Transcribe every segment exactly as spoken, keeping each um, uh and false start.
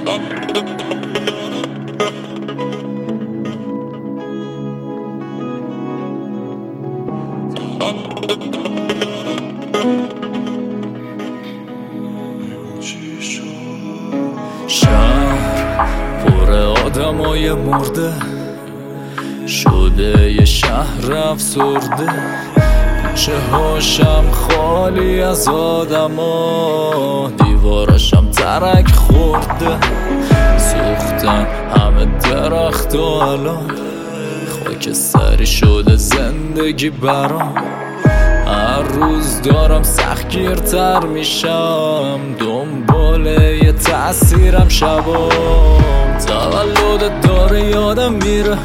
شهر پر آدمای مرده شده یه شهر افسرده، کوچه هاشم خالی از آدما، دیواراشم ترک خورده، سوختن همه درخت و الان خاک سری شده زندگی برام. هر روز دارم سختگیرتر میشم، دنبال یه تأثیرم شبام. تولدت داره یادم میره،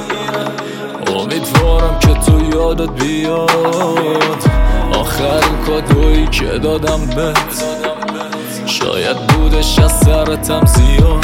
امیدوارم که تو یادت بیاد. آخرین کادویی که دادم بهت شاید بودش از سرتم زیاد.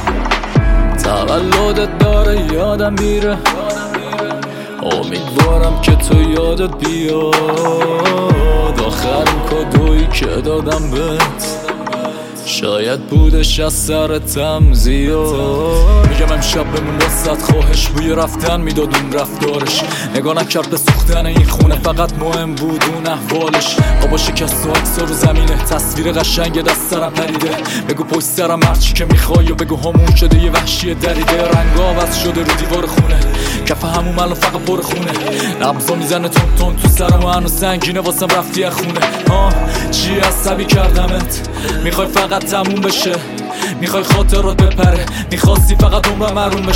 تولدت داره یادم میره، امیدوارم که تو یادت بیاد. آخرین کادویی که دادم بهت شاید بودش از سرتم زیاد. میگم امشب بمون وسط، خواهش بوی رفتن میداد اون رفتارش، نگاه نکرد به سوختن این خونه، فقط مهم بود اون احوالش. بابا شکست و عکس‌ها رو زمینه، تصویر قشنگ دست سرم پریده. بگو پشت سرم هرچی که میخوای و بگو همون شده یه وحشی دریده. رنگا عوض شده رو دیوار خونه، کف همون الان فقط پر خونه. نبضا میزنه تون تون تو سرم و هنوز سنگینه واسم رفتی از خونه. ها چی عصبی کردمت؟ میخوای فقط تموم بشه، میخوای خاطرات بپره، میخواستی فقط عمرم محروم بشه.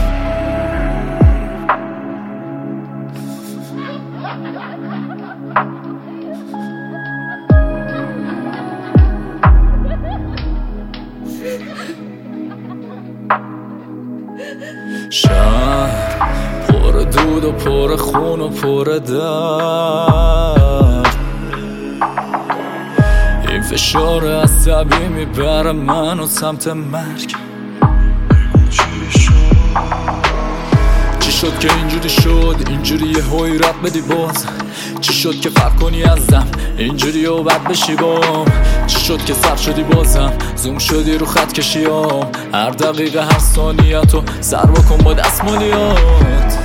شهر پر دود و پر خون و پر درد، این فشار عصبی میبره منو سمت مرگ. چی شد که اینجوری شد، اینجوری یه هوی رد بدی باز؟ چی شد که فرق کنی ازم اینجوری و بد بشی بام؟ چی شد که سر شدی بازم، زوم شدی رو خط کشیام؟ هر دقیقه هر ثانیتو سر بکن با دستمالیات.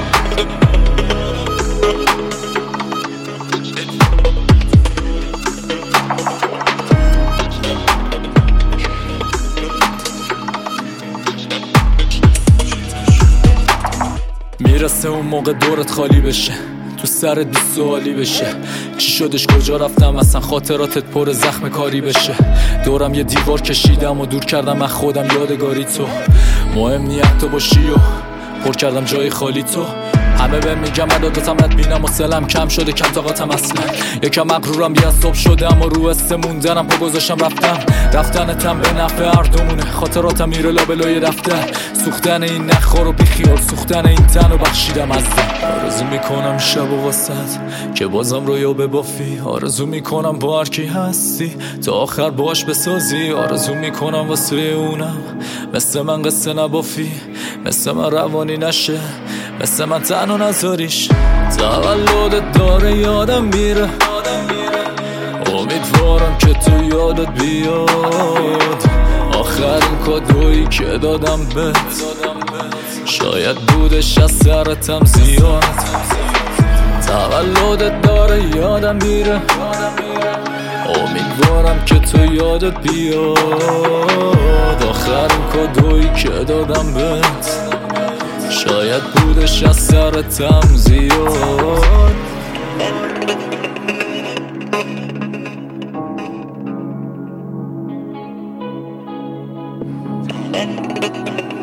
میرسه اون موقع دورت خالی بشه، تو سرت بی سوالی بشه. چی شدش، کجا رفتم اصلا، خاطراتت پر زخم کاری بشه. دورم یه دیوار کشیدم و دور کردم من خودم یادگاری تو. مهم نیت تو باشی و پر کردم جای خالی تو. همه به میگم عدادتم ات بینم و سلم کم شده، کم طاقتم اصلا. یکم مغرورم بی‌عصاب شدم و رو استه موندنم پا گذاشتم رفتم. رفتنتم به نفع هر دومونه، خاطراتم میره لابلای دفتر. سوختن این نخور و بیخیال، سوختن این تن و بخشیدم از دم. آرزو میکنم شب و واسط که بازم رویا ببافی، آرزو میکنم با هر کی هستی تا آخر باش بسازی. آرزو میکنم واسه اونم مثل من قصه نبافی، مثل من روانی نشه، مثل من تنها نذاریش. تولدت داره یادم میره، امیدوارم که تو یادت بیاد. آخرین کادویی که دادم بهت شاید بودش از سرتم زیاد. تولدت داره یادم میره، امیدوارم که تو یادت بیاد. آخرین کادویی که دادم بهت شاید بودش از سرتم زیاد.